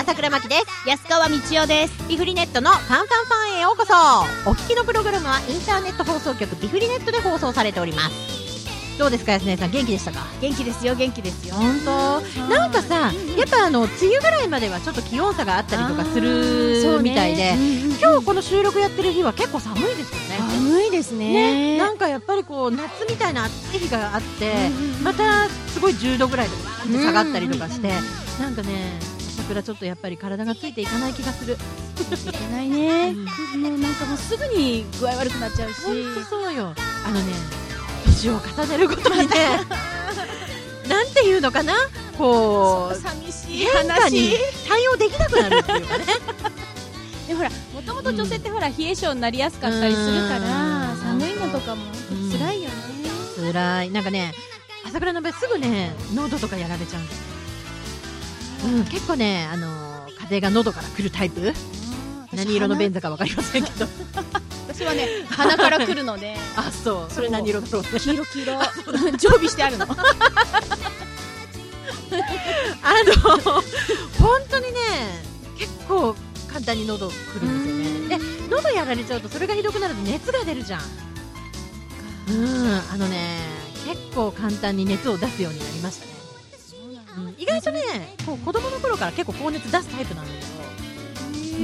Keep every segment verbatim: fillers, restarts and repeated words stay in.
朝倉真希です。 安川道夫です。 ビフリネットのファンファンファンへようこそ。お聞きのプログラムはインターネット放送局ビフリネットで放送されております。どうですか安根さん、元気でしたか？ 元気ですよ、元気ですよ。 本当なんかさ、やっぱあの梅雨ぐらいまではちょっと気温差があったりとかするみたいで、今日この収録やってる日は結構寒いですよね。 寒いですね。 ね、なんかやっぱりこう夏みたいな暑い日があって、またすごいじゅうどぐらいでバーンって下がったりとかして、なんかね、桜ちょっとやっぱり体がついていかない気がする。 いけないね、うん、もうなんかもうすぐに具合悪くなっちゃうし。 本当そうよ。あのね、年を重ねるごとにねなんていうのかな、こう寂しい変化に対応できなくなるっていうかねでほら、もともと女性ってほら、冷え性になりやすかったりするから、寒いのとかも辛いよね。 辛い。なんかね、朝倉の場合すぐね、喉とかやられちゃうんですよ、うん、結構ね、あのー、風が喉から来るタイプ。何色の便座か分かりませんけど私はね、鼻から来るのであ、そう、それ何色だろうね。 黄色黄色常備してあるのあの本当にね、結構簡単に喉来るんですよね。で、喉やられちゃうとそれがひどくなると熱が出るじゃん。うん、あのね、結構簡単に熱を出すようになりましたね。うん、意外とね、こう子供の頃から結構高熱出すタイプなんだけど、うん、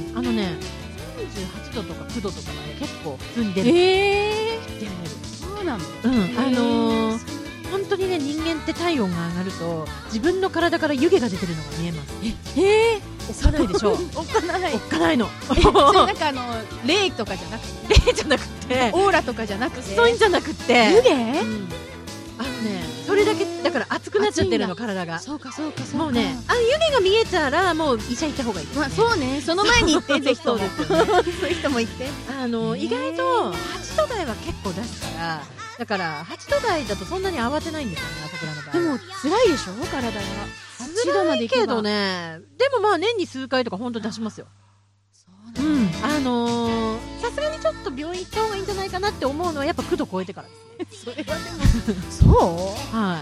あのね、さんじゅうはちどとかきゅうどとかはね、結構普通に出る。 えー、 出る。 そうなの。 うん、あのー、本当にね、人間って体温が上がると自分の体から湯気が出てるのが見えます。 ええー、 おっかないでしょおっかない。 おっかないの。 それなんかあの霊とかじゃなくて、 霊じゃなくて、 オーラとかじゃなくて、 そういうんじゃなくて、 湯気、 うん、あのね、それだけだから熱くなっちゃってるの、体が。 そうかそうかそうか。 もうね、あの湯気が見えたらもう医者行った方がいいですね。 まあ、そうね、その前に行ってぜひともそうですよねそういう人も行って。 あの意外とはちど台は結構出すから、だからはちど台だとそんなに慌てないんですよね、朝倉の場合。 でも辛いでしょ、体が。はちどまで行けば。 辛いけどね、でもまあ年に数回とか本当出しますよ。そうなん、うん、あのー、さすがにちょっと病院行った方がいいんじゃないかなって思うのはやっぱきゅうど超えてからですね。それはでもそうはい、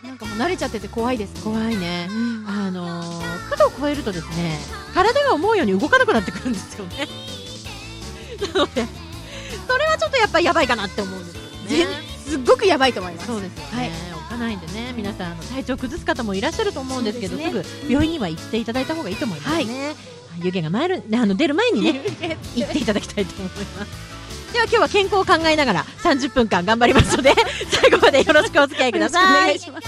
なんかもう慣れちゃってて怖いですね。 怖いね、うん、あのー、きゅうど超えるとですね、体が思うように動かなくなってくるんですよねなのでそれはちょっとやっぱりやばいかなって思うんですよね。 すっごくやばいと思います。 そうですよね、はい、おっかないんでね、皆さんあの体調崩す方もいらっしゃると思うんですけど、 す,、ね、すぐ病院には行っていただいた方がいいと思いますね、はい、湯気が前るあの出る前にね行っていただきたいと思います。では今日は健康を考えながらさんじゅっぷんかん頑張りますので最後までよろしくお付き合いください。お願いします。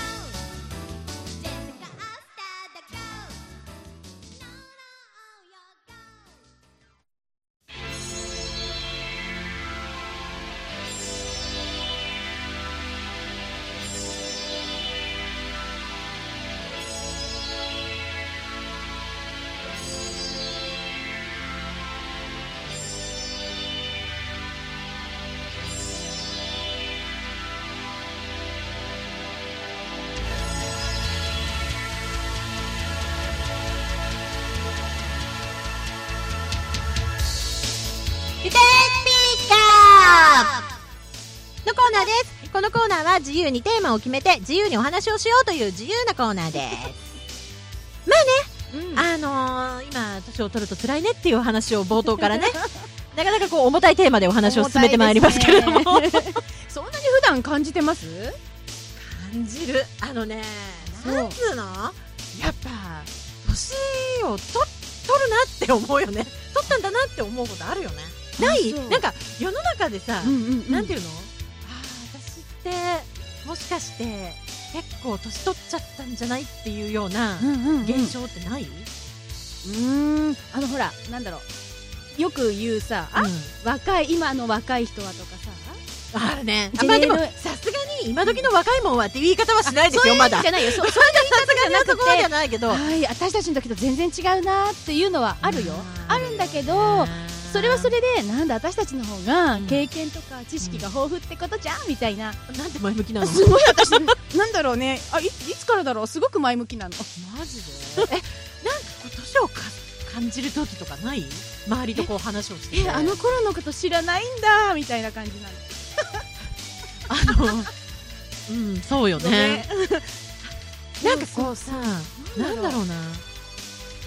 のコーナーです。このコーナーは自由にテーマを決めて自由にお話をしようという自由なコーナーですまあね、うん、あのー、今年を取ると辛いねっていう話を冒頭からねなかなかこう重たいテーマでお話を進めてまいりますけれども、そんなに普段感じてます？ 感じる。あのね、なんつうの、やっぱ年をと取るなって思うよね。取ったんだなって思うことあるよね。ない？なんか世の中でさ、うんうんうん、なんていうの、私ってもしかして結構年取っちゃったんじゃないっていうような現象ってない？うんうんうん、うーん、あのほら、なんだろう、よく言うさ、あ、うん、若い、今の若い人はとかさ、 あるね。あ、まあでもさすがに今時の若いもんはっていう言い方はしないですよ。まだそういう意味じゃないよ。そそういう言い方じゃなくて、 そこまではないけど、 はい、私たちの時と全然違うなっていうのはあるよ。あるんだけど、それはそれで、なんだ私たちの方が経験とか知識が豊富ってことじゃんみたいな。 なんて前向きなの？ すごい私なんだろうね。あ、い, いつからだろう。すごく前向きなの。 マジで？え、なんか年をか感じる時とかない？周りとこう話をしてて、 え、あの頃のこと知らないんだみたいな感じなの。 あの、うん、そうよね。なんかこうさ、なんだろうな、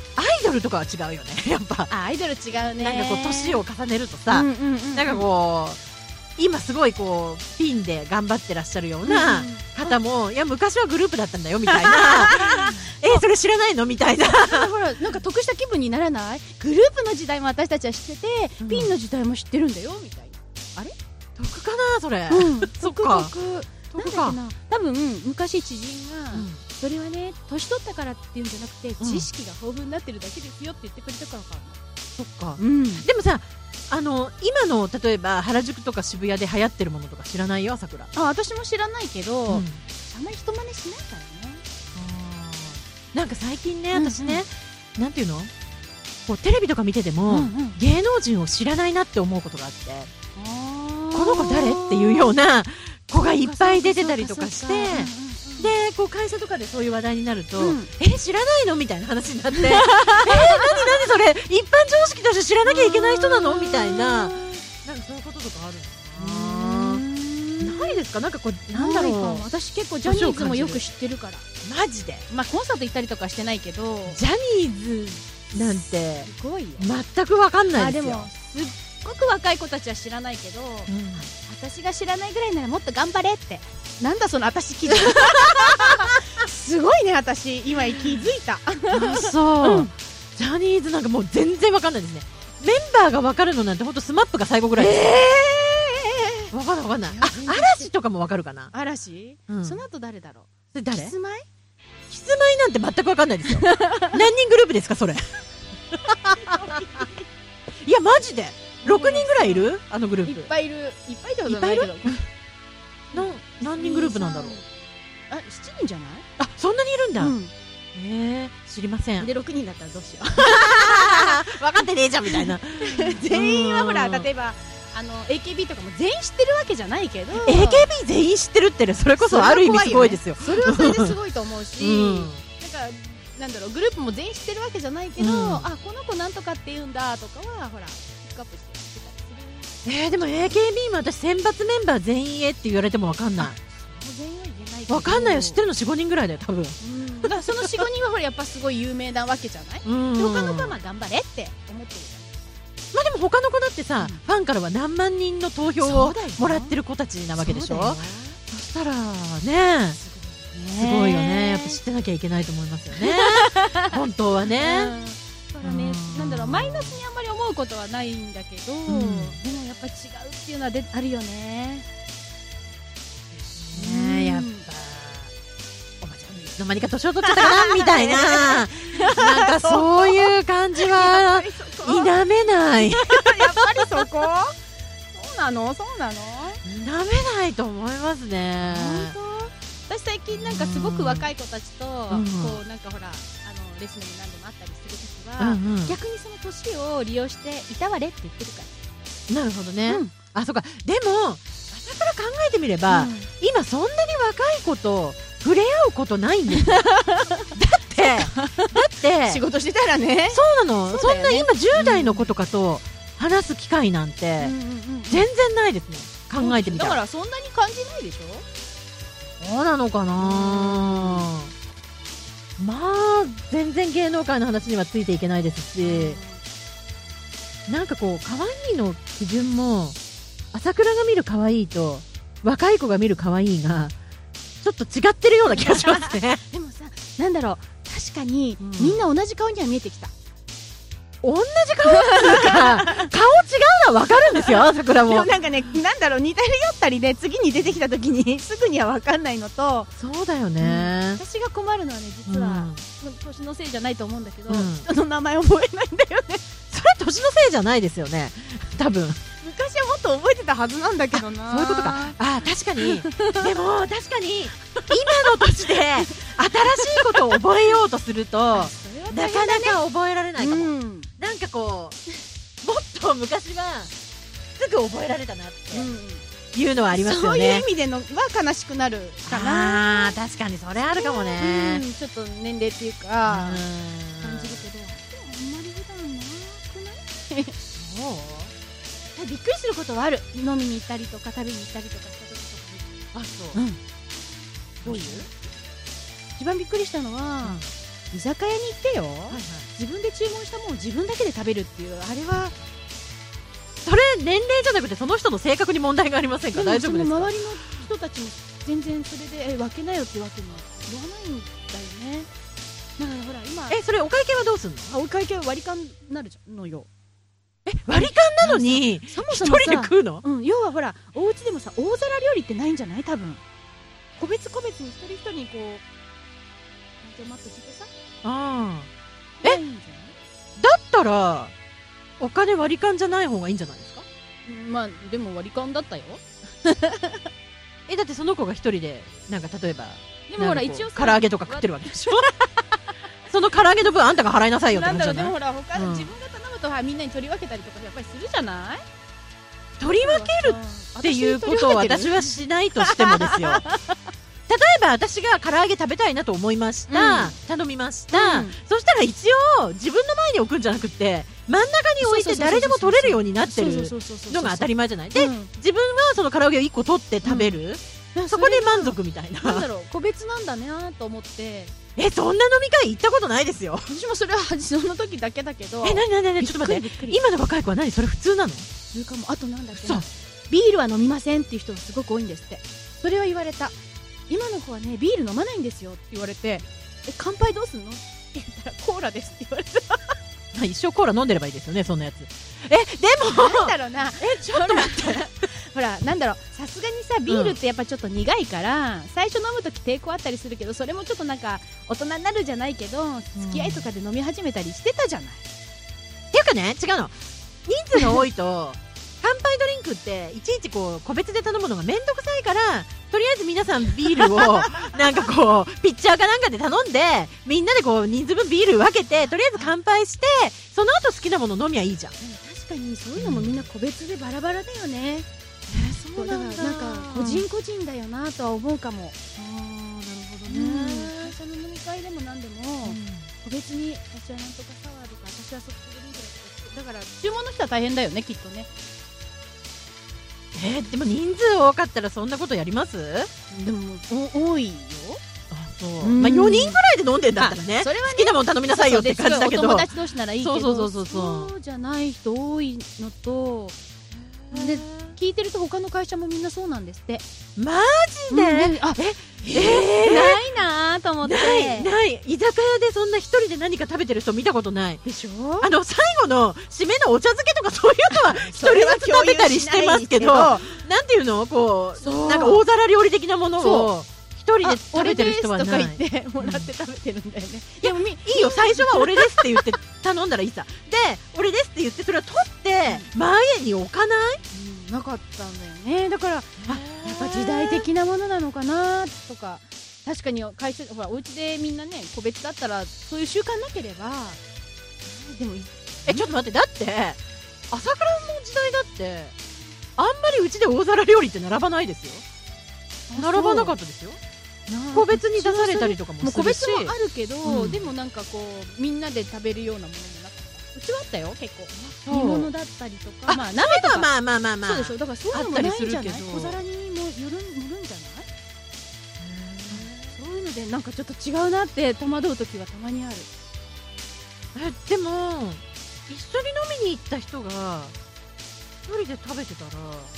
ドルとかは違うよねやっぱ。 あアイドル違うね。 なんかこう年を重ねるとさ、 うんうんうんうん、 なんかこう今すごいこうピンで頑張ってらっしゃるような方も、うん、いや昔はグループだったんだよみたいなえそれ知らないのみたいなほらなんか得した気分にならない？グループの時代も私たちは知ってて、うん、ピンの時代も知ってるんだよみたいな。あれ得かなそれ、 うん、 そっか得得なんだっけな。多分昔知人が、うん、それはね年取ったからっていうんじゃなくて、うん、知識が豊富になってるだけですよって言ってくれたからかな。 そっか、うん、でもさあの今の例えば原宿とか渋谷で流行ってるものとか知らないよ桜。 あ私も知らないけど、うん、あんまり人真似しないからね。 あなんか最近ね私ね、うんうん、なんていうのこうテレビとか見てても、うんうん、芸能人を知らないなって思うことがあって、あこの子誰っていうような子がいっぱい出てたりとかして、でこう会社とかでそういう話題になると、うん、え知らないのみたいな話になってえー、何何それ一般常識として知らなきゃいけない人なのみたいな、なんかそういうこととかあるのかな。ないですか？なんかこうなんだろう。 私結構ジャニーズもよく知ってるから。 マジで？ まあコンサート行ったりとかしてないけど、 ジャニーズなんてすごいよ。 全くわかんないですよ。 あでもすっごく若い子たちは知らないけど、うん、私が知らないぐらいならもっと頑張れって。なんだその私気づいたすごいね私今気づいたあそう、うん、ジャニーズなんかもう全然わかんないですね。メンバーがわかるのなんてほんとスマップが最後ぐらいです。えー、わかんないわかんない。あ嵐とかもわかるかな。 嵐、うん、その後誰だろう。 それ誰？ キスマイ？ キスマイなんて全くわかんないですよ何人グループですかそれいやマジでろくにんぐらいいるあのグループ。 いっぱいいる。いっぱいってことないけどな何人グループなんだろう。 あしちにんじゃない？ あそんなにいるんだ、うん、えー、知りません。 でろくにんだったらどうしよう分かってねえじゃんみたいな全員はほら例えばあの エーケービー とかも全員知ってるわけじゃないけどエーケービー 全員知ってるってねそれこそある意味すごいですよ。 それはそれですごいと思うし、うん、なんかなんだろうグループも全員知ってるわけじゃないけど、うん、あこの子なんとかって言うんだとかはほらピックアップしてえー、でも エーケービー も私選抜メンバー全員へって言われても分かんない。 全員は言えないけど分かんないよ。知ってるの よん,ご 人ぐらいだよ多分。 うんだからその よん,ご 人はほらやっぱすごい有名なわけじゃない。うんで他の子はまあ頑張れって思ってる。 まあでも他の子だってさ、うん、ファンからは何万人の投票をもらってる子たちなわけでしょ。 そ, そしたらねすごいよね。やっぱ知ってなきゃいけないと思いますよね本当はね、うんだからね、なんだろうマイナスにあんまり思うことはないんだけど、うん、でもやっぱ違うっていうのはであるよね。 ねやっぱおばちゃんいつの間にか年を取っちゃったかなみたいななんかそういう感じは否めないやっぱりそこそうなのそうなの否めないと思いますね。 本当私最近なんかすごく若い子たちと、うん、こうなんかほらあのレスでも何でもあったりするときは、うんうん、逆にその年を利用していたわれって言ってるから。 なるほどね、うん、あそうか。でも朝から考えてみれば、うん、今そんなに若い子と触れ合うことないんですだってだって仕事してたらね。 そうなの そ,、ね、そんな今じゅう代の子とかと話す機会なんて全然ないですね。考えてみたらだからそんなに感じないでしょ。 そうなのかな。まあ全然芸能界の話にはついていけないですし、なんかこう可愛いの基準も朝倉が見る可愛いと若い子が見る可愛いがちょっと違ってるような気がしますねでもさなんだろう確かに、うん、みんな同じ顔には見えてきた。 同じ顔っていうか顔違うのは分かるんですよ桜も。 でもなんかねなんだろう似たり寄ったりで次に出てきた時にすぐには分かんないのと。 そうだよね、 うん、私が困るのはね実は、うん、年のせいじゃないと思うんだけど、うん、人の名前覚えないんだよねそれ年のせいじゃないですよね多分。 昔はもっと覚えてたはずなんだけどな。 そういうことか。あ確かにでも確かに今の年で新しいことを覚えようとするとなかなか覚えられないかも、うん、なんかこうもっと昔はすぐ覚えられたなっていうのはありますよね、うん、そういう意味でのは悲しくなるかな。 あ確かにそれあるかもね、 うん、ちょっと年齢っていうか感じるけどあんまり普段なくないそうびっくりすることはある。飲みに行ったりとか食べに行ったりとかした時とか。 あそう、うん、 どういう一番びっくりしたのは、 居酒屋に行ってよ、 はいはい、 自分で注文したものを自分だけで食べるっていう、あれはそれ年齢じゃなくてその人の性格に問題がありませんか？大丈夫ですか？ その周りの人たちも全然それでえ分けなよってわけには言わないんだよね。だからほら今えそれお会計はどうすんの？ あお会計は割り勘になるじゃんのよ。 え割り勘なのにそもそもさ一人で食うの？ うん、要はほらお家でもさ大皿料理ってないんじゃない？多分個別個別に一人一人にこうじゃマット引いてさあえいいんじゃない？ だったらお金割り勘じゃない方がいいんじゃないですか？ まあでも割り勘だったよえだってその子が一人でなんか例えばでもほら一応唐揚げとか食ってるわけでしょその唐揚げの分あんたが払いなさいよってなん感じじゃない？ だろうでもほら他、 うん、 自分が頼むとはみんなに取り分けたりとかやっぱりするじゃない？ 取り分けるっていうことを私はしないとしてもですよ例えば私が唐揚げ食べたいなと思いました、うん、頼みました、うん、そしたら一応自分の前に置くんじゃなくて真ん中に置いて誰でも取れるようになってるのが当たり前じゃない。で、うん、自分はその唐揚げをいっこ取って食べる、うん、そこで満足みたいな。 なんだろう個別なんだねと思って。 えそんな飲み会行ったことないですよ。 私もそれはその時だけだけど。 えなになになにちょっと待って今の若い子は何それ普通なの？ 普通かも。あとなんだっけなビールは飲みませんっていう人がすごく多いんですって。それは言われた。今の子はねビール飲まないんですよって言われてえ乾杯どうすんのって言ったらコーラですって言われた一生コーラ飲んでればいいですよねそんなやつ。えでもなんだろうなえちょっと待ってほらなんだろうさすがにさビールってやっぱちょっと苦いから、うん、最初飲むとき抵抗あったりするけどそれもちょっとなんか大人になるじゃないけど付き合いとかで飲み始めたりしてたじゃない、うん、 っていうかね違うの人数が多いと乾杯ドリンクっていちいちこう個別で頼むのがめんどくさいからとりあえず皆さんビールをなんかこうピッチャーかなんかで頼んでみんなでこう人数分ビール分けてとりあえず乾杯してその後好きなもの飲みゃいいじゃん。 確かにそういうのもみんな個別でバラバラだよね、うん、えー、そうなんだ。 なんか個人個人だよなとは思うかも。 あーなるほどね、 うん、会社の飲み会でも何でも、うん、個別に私はなんとかサワーとか私はソフトドリンクだとかだから注文の人は大変だよねきっとね。 えー、でも人数多かったらそんなことやります？ でも多いよ。 あそう、まあ、よにんぐらいで飲んでんだったらね、それはね好きなもの頼みなさいよって感じだけどお友達同士ならいいけどそうそうそうそうそうじゃない人多いのとで聞いてると他の会社もみんなそうなんですって。 マジで、うん、 あええー、ないなと思ってないない居酒屋でそんな一人で何か食べてる人見たことないでしょ。 あの最後の締めのお茶漬けとかそういうのは一人ずつ食べたりしてますけどなんていうのこうなんか大皿料理的なものを一人で食べてる人はない。 俺ですとか言ってもらって食べてるんだよね、 うん、いやいいよ最初は俺ですって言って頼んだらいいさで俺ですって言ってそれを取って前に置かない、 うん、なかったんだよね。だからあやっぱ時代的なものなのかなとか。確かに会社ほらお家でみんなね個別だったらそういう習慣なければでもえちょっと待ってだって朝倉の時代だってあんまりうちで大皿料理って並ばないですよ。並ばなかったですよ。個別に出されたりとかもするしもう個別もあるけど、うん、でもなんかこうみんなで食べるようなものもなかった。うちはあったよ結構煮物だったりとかまあ鍋とかまあまあまあまあそうでしょ。だからそういうのもないんじゃない。小皿にもよるんじゃないそういうのでなんかちょっと違うなって戸惑う時はたまにある。 えでも一緒に飲みに行った人が一人で食べてたら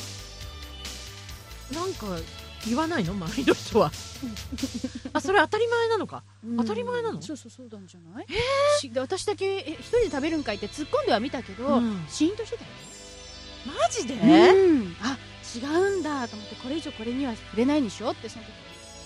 なんか言わないの周りの人はあそれ当たり前なのか。当たり前なの。 そうそうそうなんじゃない。えー、私だけえ一人で食べるんかいって突っ込んではみたけど、うん、シーンとしてたよ。 マジで、 うん、あ違うんだと思ってこれ以上これには触れないにしようってその時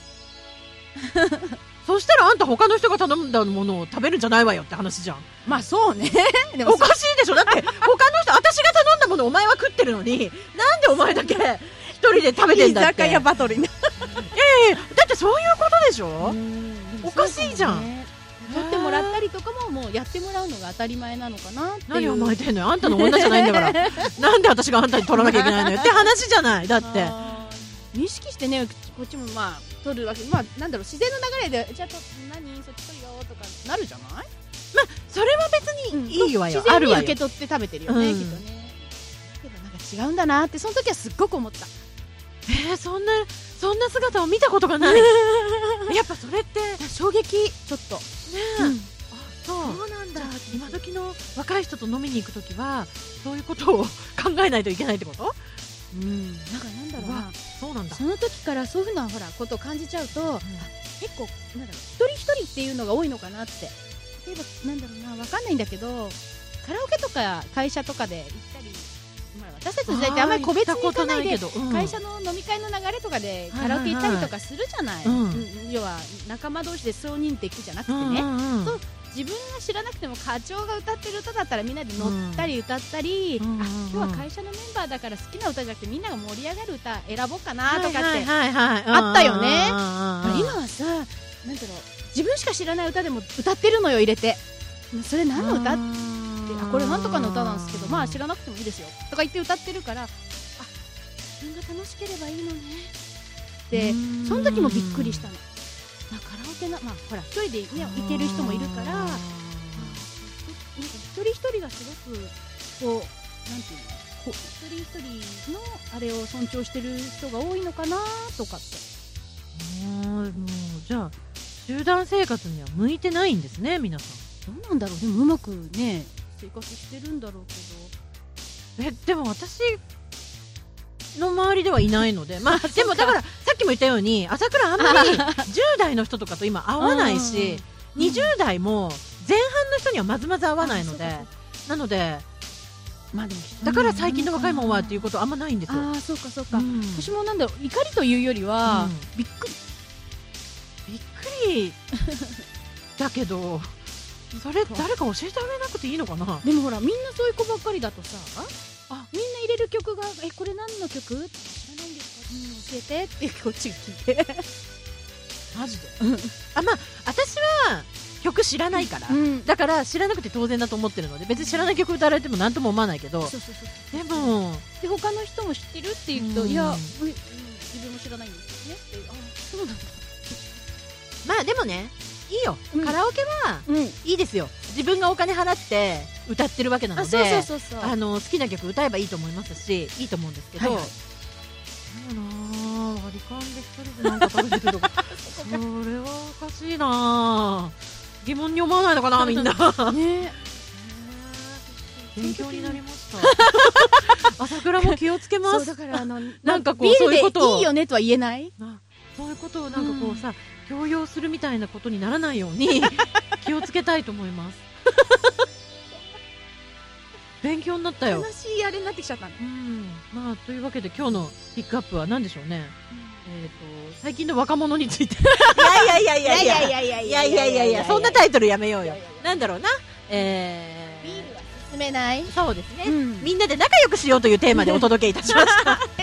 そしたらあんた他の人が頼んだものを食べるんじゃないわよって話じゃん。 まあそうねでもおかしいでしょ。だって他の人私が頼んだものをお前は食ってるのになんでお前だけ一人で食べてんだって。 居酒屋バトルにいやいやだってそういうことでしょ。おかしいじゃん。 取ってもらったりとかももうやってもらうのが当たり前なのかなっていう。 何甘えてんのよ。あんたの女じゃないんだからなんで私があんたに取らなきゃいけないのよって話じゃない。だって意識してねこっちもまあ取るわけまあなんだろう自然の流れでじゃあと何そっち取るよとかなるじゃない。まあそれは別にいいわよ、 うん、自然に受け取って食べてるよね、うん、きっとね。けどなんか違うんだなってその時はすっごく思った。 えー、そんなそんな姿を見たことがないやっぱそれって衝撃ちょっとえ、 うん、 あ、そうそうなんだ。 今時の若い人と飲みに行くときはそういうことを考えないといけないってこと？ うん、なんかなんだろうな、 そうなんだ。 その時からそういうふうなほらことを感じちゃうと、うん、あ、結構なんだろう、一人一人っていうのが多いのかなって。例えばなんだろうな、わかんないんだけど、カラオケとか会社とかで行ったり、まあ、私たちの時代ってあんまり個別に行かないで、うん、会社の飲み会の流れとかでカラオケ行ったりとかするじゃない、はいはいはい、うん、要は仲間同士で総人って行くじゃなくてね、うんうんうん、そう、自分が知らなくても課長が歌ってる歌だったらみんなで乗ったり歌ったり、うん、あ、今日は会社のメンバーだから好きな歌じゃなくてみんなが盛り上がる歌選ぼうかなとかってあったよね。今はさ、なんだろう、自分しか知らない歌でも歌ってるのよ、入れて。それ何の歌って、あ、これなんとかの歌なんですけど、まあ知らなくてもいいですよとか言って歌ってるから、あ、自分が楽しければいいのねで、その時もびっくりしたの。まあ、カラオケの、まあ、ほら一人で、ね、行ける人もいるから、まあ、なんか一人一人がすごくこう、なんていうの、こう一人一人のあれを尊重してる人が多いのかなとかって。 あ、もうじゃあ集団生活には向いてないんですね、皆さん。 どうなんだろう、でもうまくね生活してるんだろうけど。え、でも私の周りではいないので、まあでもだからさっきも言ったように朝倉あんまりじゅう代の人とかと今会わないし、にじゅう代も前半の人にはまずまず会わないので、なので、まあでもだから最近の若いもんはっていうことはあんまないんですよ。 ああ、そうかそうか、うん、私もなんだろう、怒りというよりは、うん、びっくりびっくりだけど、それ誰か教えてあげなくていいのかな。 でもほら、みんなそういう子ばっかりだとさ、あ、みんな入れる曲が、え、これ何の曲知らないんですか、うん、教えてってこっちが聞いてマジであ、まあ私は曲知らないから、うん、だから知らなくて当然だと思ってるので、別に知らない曲歌われても何とも思わないけど、そうそうそうそう、でもで他の人も知ってるって言うと、うん、いや、うん、自分も知らないんですよねって、あ、そうなんだ。 まあでもね、いいよ、うん、カラオケは、うん、いいですよ。自分がお金払って歌ってるわけなので、あの好きな曲歌えばいいと思いますし、いいと思うんですけど、はいはい、でもな、割り勘で一人でなんか食べてるとかそれはおかしいな、疑問に思わないのかな、みんなね、勉強になりました朝倉も気をつけます。 そうだから、あのなんかこう、そういうことをいいよねとは言えない、 そういうことをなんかこうさ、うん、強要するみたいなことにならないように気をつけたいと思います勉強になったよ。 悲しいあれになってきちゃったね、 うん、まあというわけで今日のピックアップは何でしょうね、うん、えーと最近の若者についていやいやいやいやいやいやいやいやいやいや、そんなタイトルやめようよ。なんだろうな、えー、 ビールは進めない、 そうですね、うん、みんなで仲良くしようというテーマでお届けいたしました